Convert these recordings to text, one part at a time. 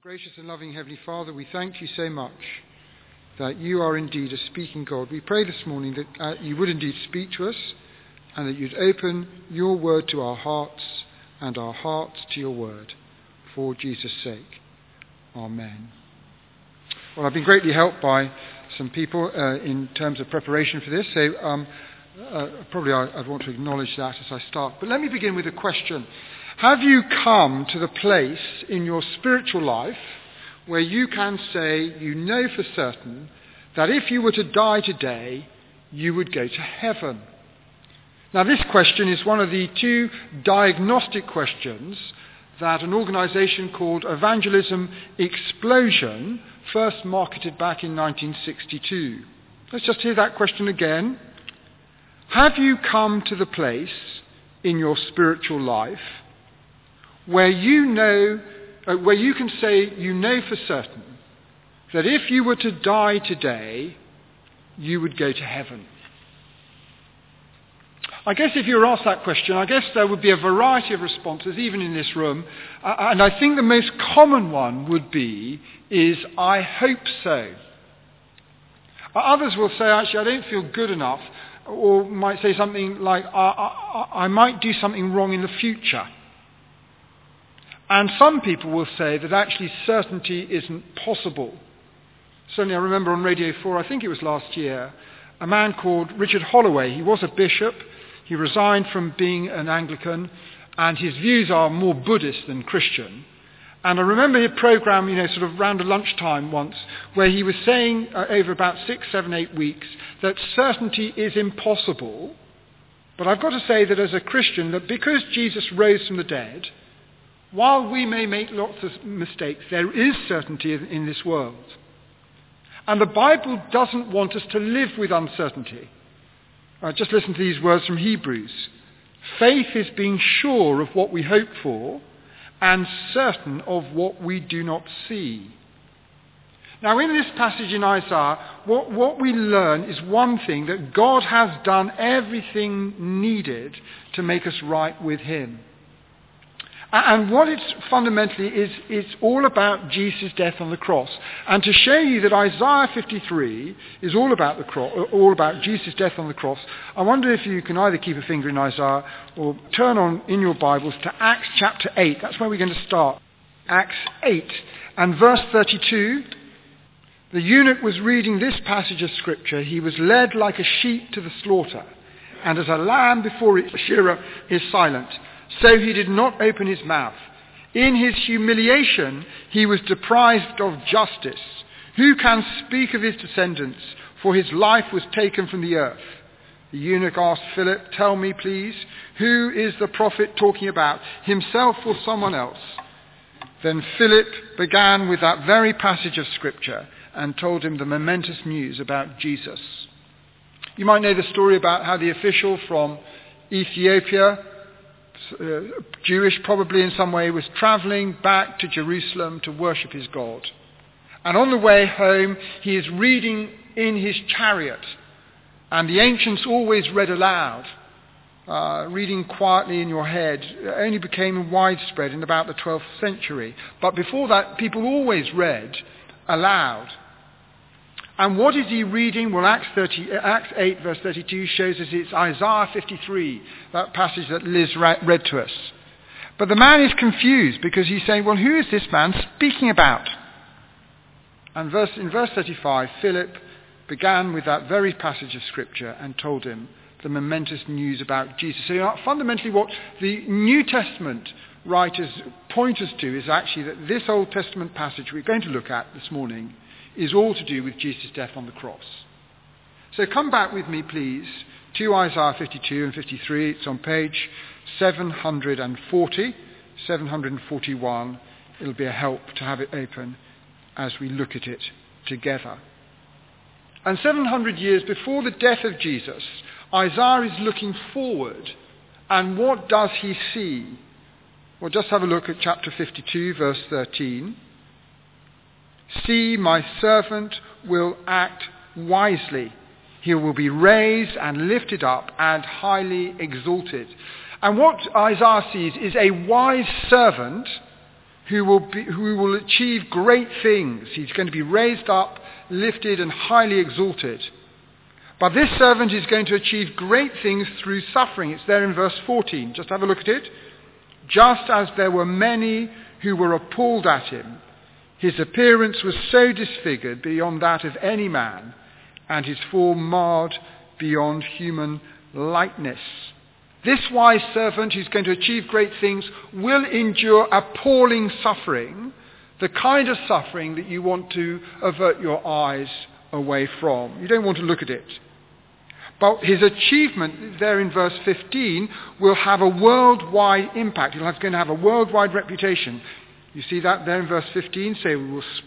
Gracious and loving Heavenly Father, we thank you so much that you are indeed a speaking God. We pray this morning that you would indeed speak to us and that you'd open your word to our hearts and our hearts to your word for Jesus' sake. Amen. Well, I've been greatly helped by some people in terms of preparation for this, so probably I'd want to acknowledge that as I start. But let me begin with a question. Have you come to the place in your spiritual life where you can say you know for certain that if you were to die today, you would go to heaven? Now, this question is one of the two diagnostic questions that an organisation called Evangelism Explosion first marketed back in 1962. Let's just hear that question again. Have you come to the place in your spiritual life where you can say you know for certain that if you were to die today, you would go to heaven? I guess if you were asked that question, I guess there would be a variety of responses, even in this room. And I think the most common one would be, I hope so. Others will say, actually, I don't feel good enough, or might say something like, I might do something wrong in the future. And some people will say that actually certainty isn't possible. Certainly I remember on Radio 4, I think it was last year, a man called Richard Holloway. He was a bishop. He resigned from being an Anglican, and his views are more Buddhist than Christian. And I remember his programme, sort of around lunchtime once, where he was saying over about 6, 7, 8 weeks that certainty is impossible. But I've got to say that as a Christian, that because Jesus rose from the dead, while we may make lots of mistakes, there is certainty in this world. And the Bible doesn't want us to live with uncertainty. Just listen to these words from Hebrews. Faith is being sure of what we hope for and certain of what we do not see. Now, in this passage in Isaiah, what we learn is one thing, that God has done everything needed to make us right with him. And what it's fundamentally is, it's all about Jesus' death on the cross. And to show you that Isaiah 53 is all about the cross, all about Jesus' death on the cross, I wonder if you can either keep a finger in Isaiah or turn on in your Bibles to Acts chapter 8. That's where we're going to start. Acts 8 and verse 32. The eunuch was reading this passage of Scripture. He was led like a sheep to the slaughter, and as a lamb before its shearer is silent, so he did not open his mouth. In his humiliation, he was deprived of justice. Who can speak of his descendants? For his life was taken from the earth. The eunuch asked Philip, tell me, please, who is the prophet talking about, himself or someone else? Then Philip began with that very passage of Scripture and told him the momentous news about Jesus. You might know the story about how the official from Ethiopia, Jewish probably in some way, was travelling back to Jerusalem to worship his God. And on the way home, he is reading in his chariot. And the ancients always read aloud. Reading quietly in your head only became widespread in about the 12th century. But before that, people always read aloud. And what is he reading? Well, Acts 8 verse 32 shows us it's Isaiah 53, that passage that Liz read to us. But the man is confused because he's saying, well, who is this man speaking about? And in verse 35, Philip began with that very passage of Scripture and told him the momentous news about Jesus. So fundamentally what the New Testament writers point us to is actually that this Old Testament passage we're going to look at this morning is all to do with Jesus' death on the cross. So come back with me, please, to Isaiah 52 and 53. It's on page 740, 741. It'll be a help to have it open as we look at it together. And 700 years before the death of Jesus, Isaiah is looking forward. And what does he see? Well, just have a look at chapter 52, verse 13. See, my servant will act wisely. He will be raised and lifted up and highly exalted. And what Isaiah sees is a wise servant who will achieve great things. He's going to be raised up, lifted, and highly exalted. But this servant is going to achieve great things through suffering. It's there in verse 14. Just have a look at it. Just as there were many who were appalled at him, his appearance was so disfigured beyond that of any man, and his form marred beyond human likeness. This wise servant who's going to achieve great things will endure appalling suffering, the kind of suffering that you want to avert your eyes away from. You don't want to look at it. But his achievement there in verse 15 will have a worldwide impact. He's going to have a worldwide reputation. You see that there in verse 15? So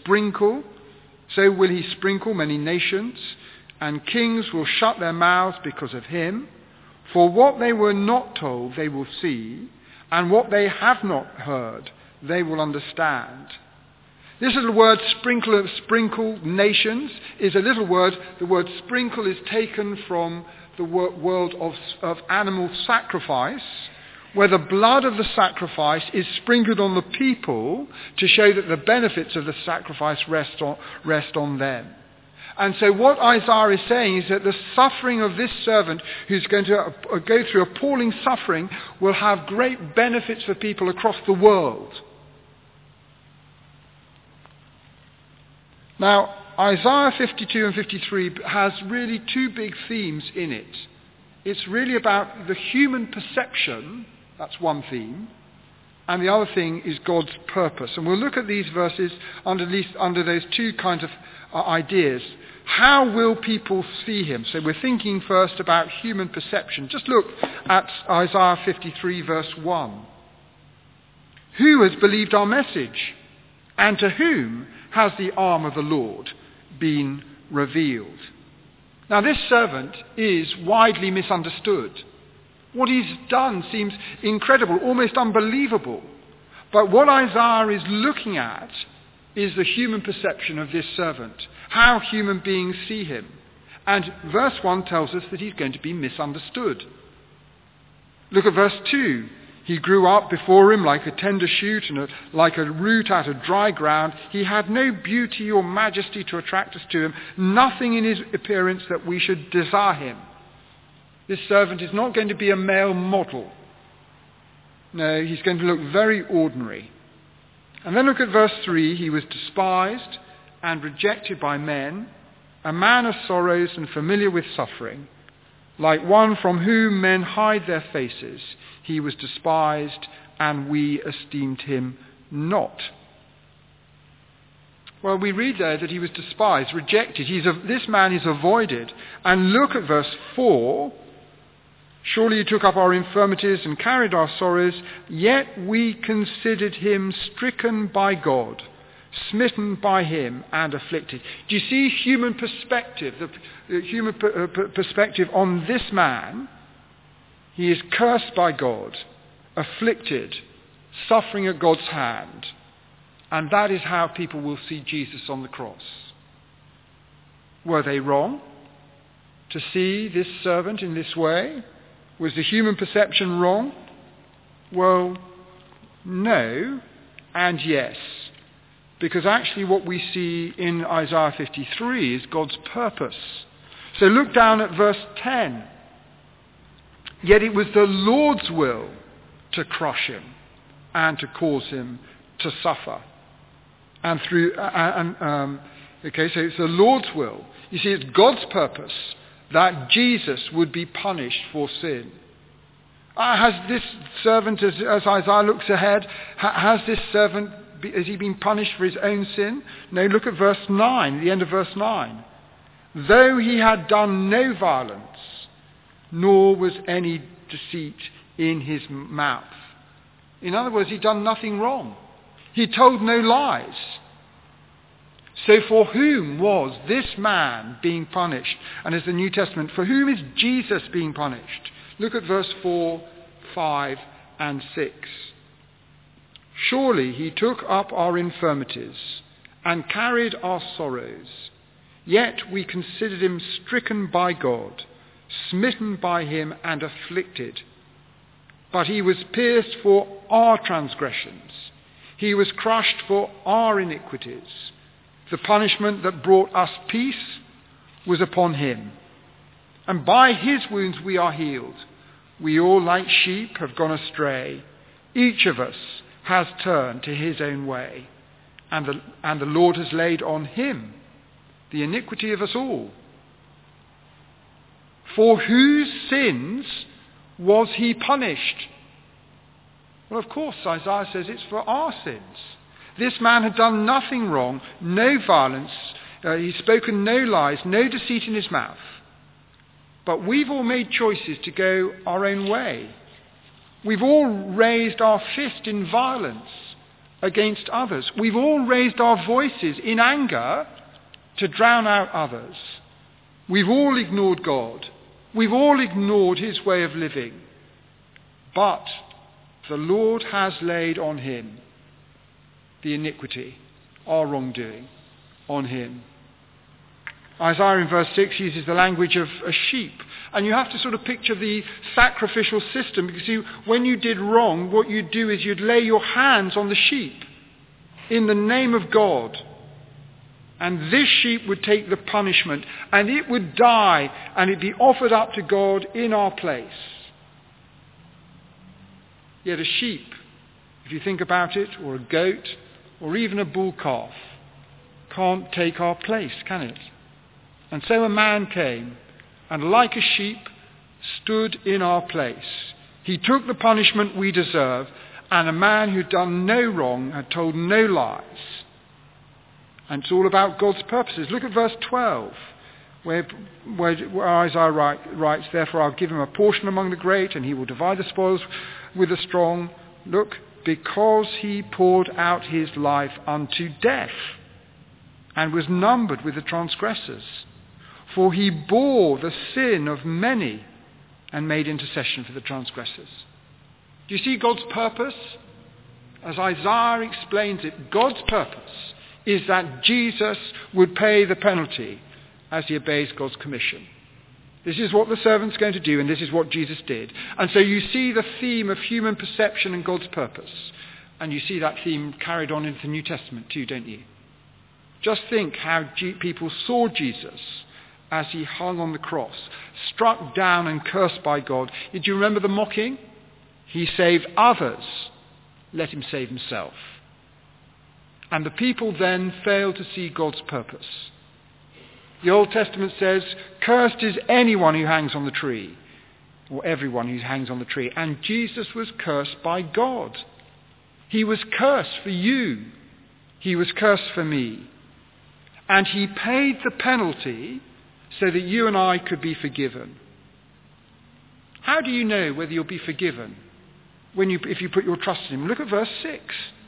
will he sprinkle many nations, and kings will shut their mouths because of him. For what they were not told, they will see, and what they have not heard, they will understand. This little word, sprinkle nations, is a little word. The word sprinkle is taken from the world of animal sacrifice, where the blood of the sacrifice is sprinkled on the people to show that the benefits of the sacrifice rest on them. And so what Isaiah is saying is that the suffering of this servant who's going to go through appalling suffering will have great benefits for people across the world. Now, Isaiah 52 and 53 has really two big themes in it. It's really about the human perception, that's one theme, and the other thing is God's purpose. And we'll look at these verses under those two kinds of ideas. How will people see him? So we're thinking first about human perception. Just look at Isaiah 53 verse 1. Who has believed our message? And to whom has the arm of the Lord been revealed? Now this servant is widely misunderstood. What he's done seems incredible, almost unbelievable. But what Isaiah is looking at is the human perception of this servant, how human beings see him. And verse 1 tells us that he's going to be misunderstood. Look at verse 2. He grew up before him like a tender shoot and like a root out of dry ground. He had no beauty or majesty to attract us to him, nothing in his appearance that we should desire him. This servant is not going to be a male model. No, he's going to look very ordinary. And then look at verse 3. He was despised and rejected by men, a man of sorrows and familiar with suffering. Like one from whom men hide their faces, he was despised, and we esteemed him not. Well, we read there that he was despised, rejected. This man is avoided. And look at verse 4. Surely he took up our infirmities and carried our sorrows, yet we considered him stricken by God, smitten by him and afflicted. Do you see human perspective, the human perspective on this man? He is cursed by God, afflicted, suffering at God's hand. And that is how people will see Jesus on the cross. Were they wrong to see this servant in this way? Was the human perception wrong? Well, no and yes. Because actually what we see in Isaiah 53 is God's purpose. So look down at verse 10. Yet it was the Lord's will to crush him and to cause him to suffer. So it's the Lord's will. You see, it's God's purpose that Jesus would be punished for sin. Has this servant, as Isaiah looks ahead, has he been punished for his own sin? No, look at verse 9, the end of verse 9. Though he had done no violence, nor was any deceit in his mouth. In other words, he'd done nothing wrong. He told no lies. So for whom was this man being punished? And as the New Testament, for whom is Jesus being punished? Look at verse 4, 5 and 6. Surely he took up our infirmities and carried our sorrows. Yet we considered him stricken by God, smitten by him and afflicted. But he was pierced for our transgressions. He was crushed for our iniquities. The punishment that brought us peace was upon him. And by his wounds we are healed. We all like sheep have gone astray. Each of us has turned to his own way. And the Lord has laid on him the iniquity of us all. For whose sins was he punished? Well, of course, Isaiah says it's for our sins. This man had done nothing wrong, no violence, he's spoken no lies, no deceit in his mouth. But we've all made choices to go our own way. We've all raised our fist in violence against others. We've all raised our voices in anger to drown out others. We've all ignored God. We've all ignored his way of living. But the Lord has laid on him the iniquity, our wrongdoing, on him. Isaiah in verse 6 uses the language of a sheep. And you have to sort of picture the sacrificial system, because when you did wrong, what you'd do is you'd lay your hands on the sheep in the name of God. And this sheep would take the punishment, and it would die, and it'd be offered up to God in our place. Yet a sheep, if you think about it, or a goat, or even a bull calf, can't take our place, can it? And so a man came, and like a sheep, stood in our place. He took the punishment we deserve, and a man who'd done no wrong, had told no lies. And it's all about God's purposes. Look at verse 12, where Isaiah writes, therefore I'll give him a portion among the great, and he will divide the spoils with the strong. Look, because he poured out his life unto death, and was numbered with the transgressors. For he bore the sin of many, and made intercession for the transgressors. Do you see God's purpose? As Isaiah explains it, God's purpose is that Jesus would pay the penalty as he obeys God's commission. This is what the servant's going to do, and this is what Jesus did. And so you see the theme of human perception and God's purpose. And you see that theme carried on into the New Testament too, don't you? Just think how people saw Jesus as he hung on the cross, struck down and cursed by God. Did you remember the mocking? He saved others. Let him save himself. And the people then failed to see God's purpose. The Old Testament says, cursed is anyone who hangs on the tree, or everyone who hangs on the tree. And Jesus was cursed by God. He was cursed for you. He was cursed for me. And he paid the penalty so that you and I could be forgiven. How do you know whether you'll be forgiven if you put your trust in him? Look at verse 6.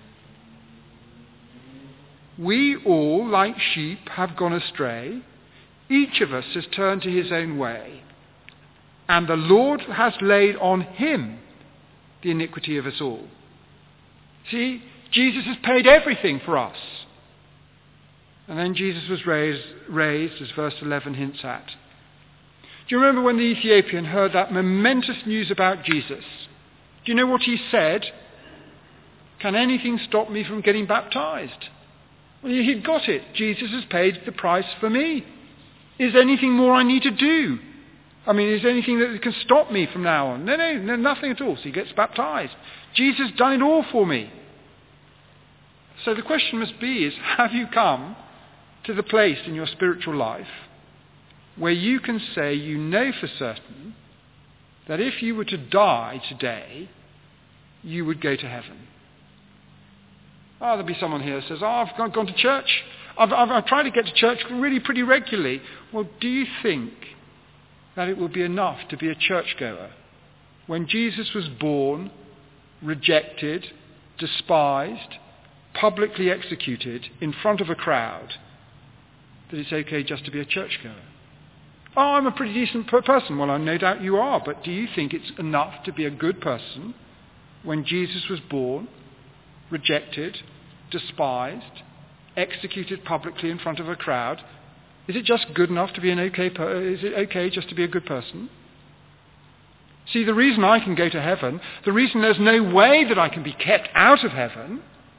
We all, like sheep, have gone astray. Each of us has turned to his own way. And the Lord has laid on him the iniquity of us all. See, Jesus has paid everything for us. And then Jesus was raised, as verse 11 hints at. Do you remember when the Ethiopian heard that momentous news about Jesus? Do you know what he said? Can anything stop me from getting baptized? Well, he'd got it. Jesus has paid the price for me. Is there anything more I need to do? I mean, is there anything that can stop me from now on? No, nothing at all. So he gets baptized. Jesus has done it all for me. So the question must be is, have you come to the place in your spiritual life where you can say you know for certain that if you were to die today, you would go to heaven? Oh, there'll be someone here who says, I've gone to church. I've tried to get to church really pretty regularly. Well, do you think that it will be enough to be a churchgoer when Jesus was born, rejected, despised, publicly executed in front of a crowd, that it's okay just to be a churchgoer? Oh, I'm a pretty decent person. Well, no doubt you are, but do you think it's enough to be a good person when Jesus was born, rejected, despised, executed publicly in front of a crowd? Is it just good enough to be is it okay just to be a good person? See, the reason I can go to heaven, the reason there's no way that I can be kept out of heaven,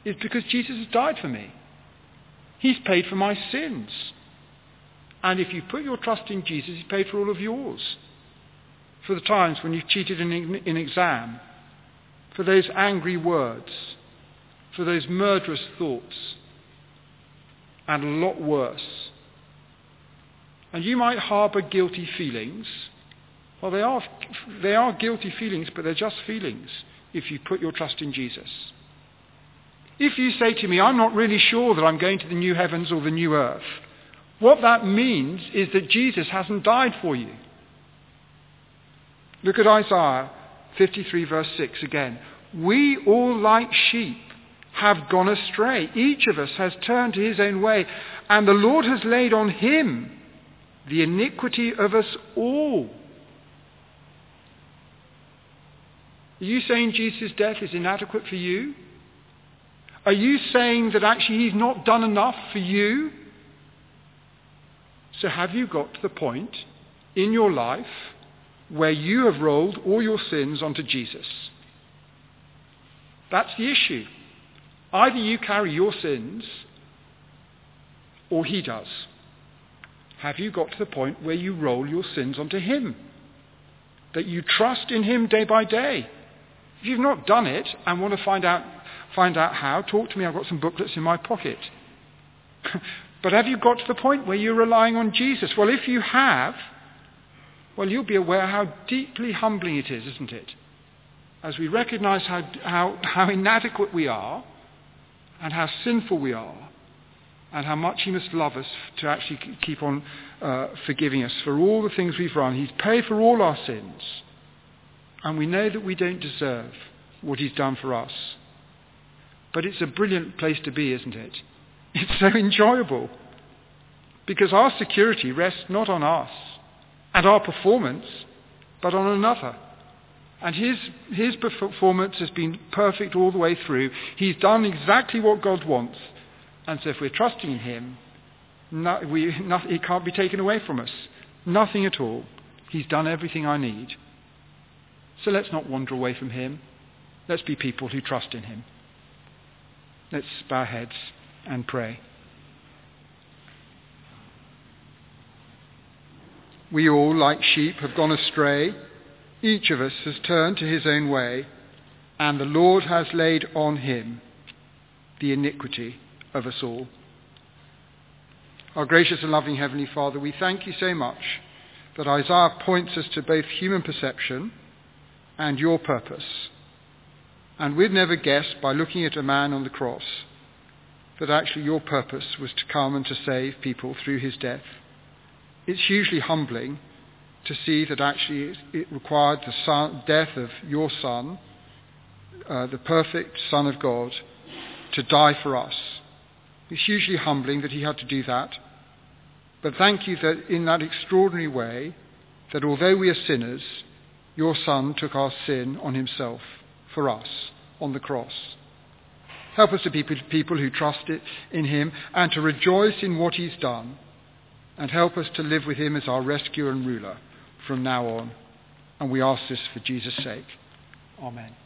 is because Jesus has died for me. He's paid for my sins. And if you put your trust in Jesus, he's paid for all of yours. For the times when you've cheated in an exam, for those angry words, for those murderous thoughts, and a lot worse. And you might harbour guilty feelings. Well, they are guilty feelings, but they're just feelings if you put your trust in Jesus. If you say to me, I'm not really sure that I'm going to the new heavens or the new earth, what that means is that Jesus hasn't died for you. Look at Isaiah 53 verse 6 again. We all like sheep have gone astray. Each of us has turned to his own way, and the Lord has laid on him the iniquity of us all. Are you saying Jesus' death is inadequate for you? Are you saying that actually he's not done enough for you? So have you got to the point in your life where you have rolled all your sins onto Jesus? That's the issue. Either you carry your sins or he does. Have you got to the point where you roll your sins onto him? That you trust in him day by day? If you've not done it and want to find out how, talk to me. I've got some booklets in my pocket. But have you got to the point where you're relying on Jesus? Well, if you have, well, you'll be aware how deeply humbling it is, isn't it? As we recognize how inadequate we are and how sinful we are and how much he must love us to actually keep on forgiving us for all the things we've done. He's paid for all our sins. And we know that we don't deserve what he's done for us. But it's a brilliant place to be, isn't it? It's so enjoyable. Because our security rests not on us and our performance, but on another. And his performance has been perfect all the way through. He's done exactly what God wants. And so if we're trusting in him, it can't be taken away from us. Nothing at all. He's done everything I need. So let's not wander away from him. Let's be people who trust in him. Let's bow our heads and pray. We all, like sheep, have gone astray. Each of us has turned to his own way, and the Lord has laid on him the iniquity of us all. Our gracious and loving Heavenly Father, we thank you so much that Isaiah points us to both human perception and your purpose. And we'd never guessed by looking at a man on the cross that actually your purpose was to come and to save people through his death. It's hugely humbling to see that actually it required the death of your Son, the perfect Son of God, to die for us. It's hugely humbling that he had to do that. But thank you that in that extraordinary way, that although we are sinners, your Son took our sin on himself for us on the cross. Help us to be people who trust in him and to rejoice in what he's done, and help us to live with him as our rescuer and ruler from now on. And we ask this for Jesus' sake. Amen.